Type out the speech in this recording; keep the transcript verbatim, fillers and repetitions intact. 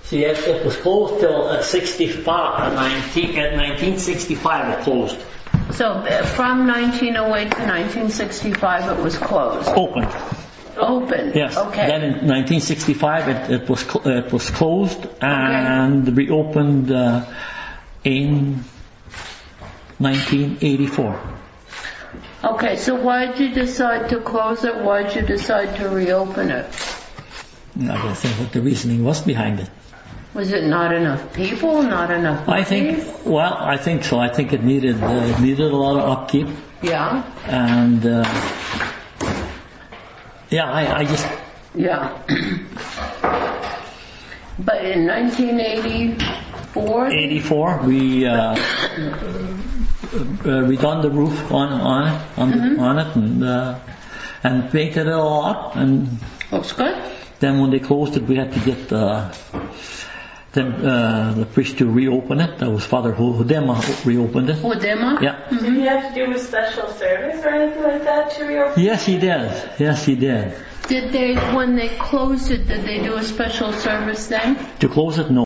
See, it, it was closed till uh, sixty-five, uh, nineteen, at nineteen sixty-five it closed. So uh, from nineteen oh eight to nineteen sixty-five it was closed. Open. Open. Yes. Okay. Then in nineteen sixty-five it, it was cl- uh, it was closed and okay. reopened uh, in nineteen eighty-four. Okay, so why did you decide to close it? Why did you decide to reopen it? I don't think what the reasoning was behind it. Was it not enough people? Not enough money? I think, well, I think so. I think it needed uh, it needed a lot of upkeep. Yeah. And uh, yeah, I, I just yeah. But in nineteen eighty-four, eighty-four, we uh, uh, redone the roof on on it, on, mm-hmm. on it, and uh, and painted it all up. And looks good. Then when they closed it, we had to get uh, then uh, the priest to reopen it. That was Father Hudema reopened it. Hudema? Yeah. Mm-hmm. Did he have to do a special service or anything like that to reopen? Yes, he did. Yes, he did. Did they, when they closed it, did they do a special service then? To close it, no.